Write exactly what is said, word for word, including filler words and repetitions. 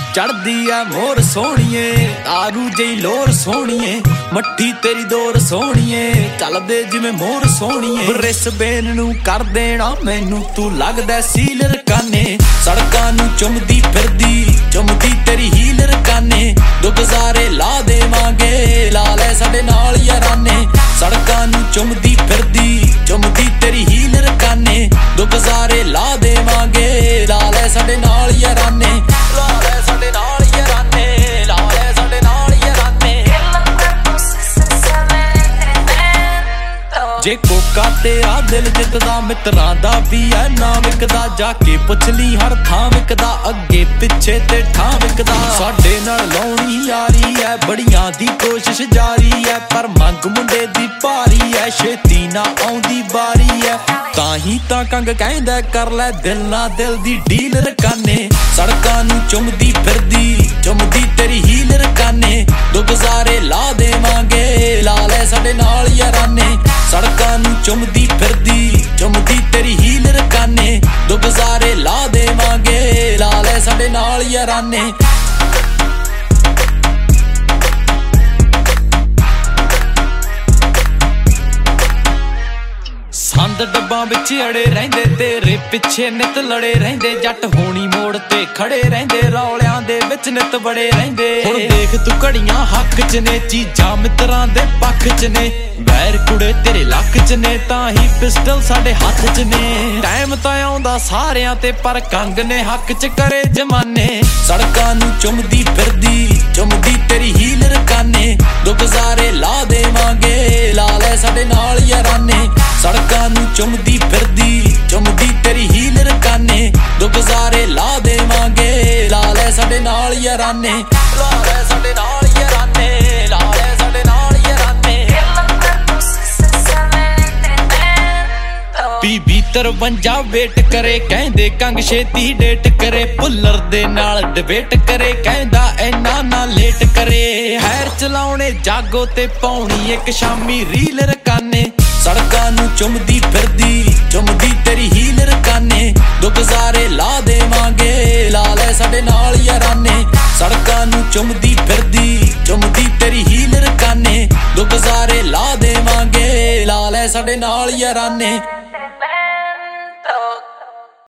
चढ़दी है मोर सोहणीए तारू जई लोर सोहणीए मट्ठी तेरी दोर सोहणीए चलदे जिवें मोर सोहणीए रिस बेन नूं कर देना मैनू तू लगदा सीलर काने सड़कां नूं चुमदी फिरदी चुमदी तेरी हीलर काने दो गुजारे ला देवांगे ला लै साडे नाल याराने सड़कां नूं चुमदी फिरदी चुमदी तेरी हीलर काने दो गुजारे ला देवांगे ला लै साडे नाल याराने ला लै साडे नाल याराने ला लै साडे नाल याराने जे कोका तेरा दिल जितदा मित्रां दा भी है ना विकदा जाके पुछ ली हर थां विकदा अगे पिछे ते ठां विकदा साडे नाल लाउणी यारी है बड़ियां दी कोशिश जारी है पर मंग मुंडे दी भारी है छेती ना आउंदी बारी है ताही तां कंग कहंदा कर लै दिल ना दिल दी डील रकाने सड़कां नूं चुमदी फिरदी चुमदी तेरी हील रकाने दो गुजारे ला देवांगे ला लै साडे नाल याराने सड़कां नूं चुमदी फिरदी चुमदी तेरी हील रकाने दो गुजारे ला देवांगे ला लै साडे नाल याराने संद डब्बां विच अड़े रहिंदे तेरे पिछे नित लड़े रहिंदे जट होनी मोड़ ते खड़े रहिंदे रौलियां दे विच नित बड़े रहिंदे हुण देख तू घड़ियां हक च ने चीजां मित्रां दे पक्ष च ने बैर कुड़े तेरे लक च ने तां ही पिस्टल साडे हत्थ च ने टाइम तां आउंदा सारियां ते पर कंग ने हक च करे जमाने सड़कां नूं चुमदी फिरदी चुमदी तेरी हील रकाने दो गुजारे ला देवांगे ला लै साडे नाल याराने सड़कां नूं चुमदी फिरदी चुमदी तेरी हील रकाने दो गुजारे ला देवांगे ला लै साडे नाल याराने ला लै साडे नाल याराने ला लै साडे नाल याराने बीबी तरवंजा वेट करे कहंदे कंग छेती डेट करे भुल्लर दे नाल डिबेट करे कहंदा ऐना ना लेट करे हैर चलाउणे जागो ते पाउणी एक शामी रील रकाने सड़कां नूं चुमदी फिरदी चुमदी तेरी हील रकाने दो गुजारे ला देवांगे ला लै साडे नाल याराने सड़कां नूं चुमदी फिरदी चुमदी तेरी हील रकाने दो गुजारे ला देवांगे ला लै साडे नाल याराने।